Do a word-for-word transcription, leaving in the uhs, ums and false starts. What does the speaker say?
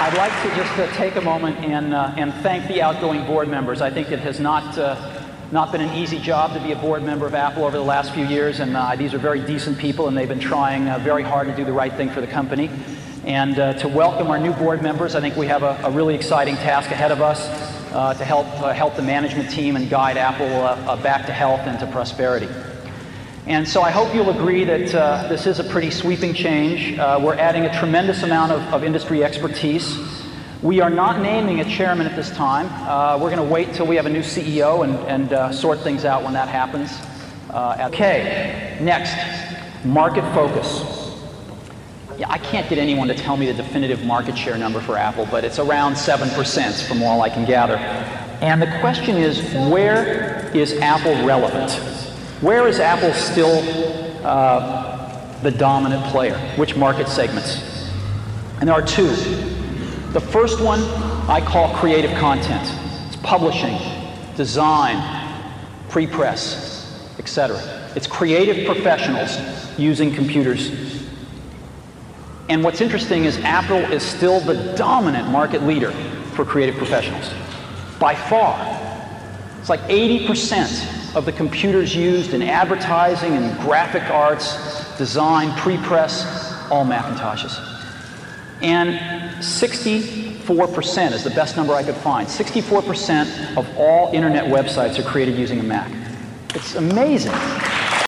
I'd like to just uh, take a moment and, uh, and thank the outgoing board members. I think it has not, uh, not been an easy job to be a board member of Apple over the last few years, and uh, these are very decent people, and they've been trying uh, very hard to do the right thing for the company. And uh, to welcome our new board members, I think we have a, a really exciting task ahead of us uh, to help, uh, help the management team and guide Apple uh, uh, back to health and to prosperity. And so I hope you'll agree that uh, this is a pretty sweeping change. Uh, we're adding a tremendous amount of, of industry expertise. We are not naming a chairman at this time. Uh, we're going to wait till we have a new C E O and, and uh, sort things out when that happens. Uh, okay, next, market focus. Yeah, I can't get anyone to tell me the definitive market share number for Apple, but it's around seven percent from all I can gather. And the question is, where is Apple relevant? Where is Apple still uh, the dominant player? Which market segments? And there are two. The first one I call creative content. It's publishing, design, pre-press, et cetera. It's creative professionals using computers. And what's interesting is Apple is still the dominant market leader for creative professionals, by far. It's like eighty percent of the computers used in advertising and graphic arts, design, pre-press, all Macintoshes. And sixty-four percent is the best number I could find. sixty-four percent of all internet websites are created using a Mac. It's amazing.